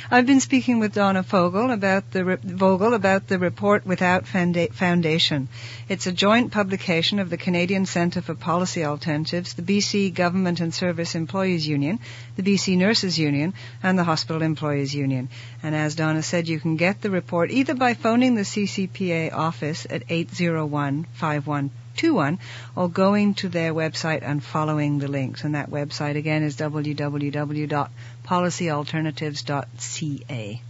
I've been speaking with Donna Vogel about the report Without Foundation. It's a joint publication of the Canadian Centre for Policy Alternatives, the BC Government and Service Employees Union, the BC Nurses Union, and the Hospital Employees Union. And as Donna said, you can get the report either by phoning the CCPA office at 801-5121 or going to their website and following the links. And that website again is www.policyalternatives.ca.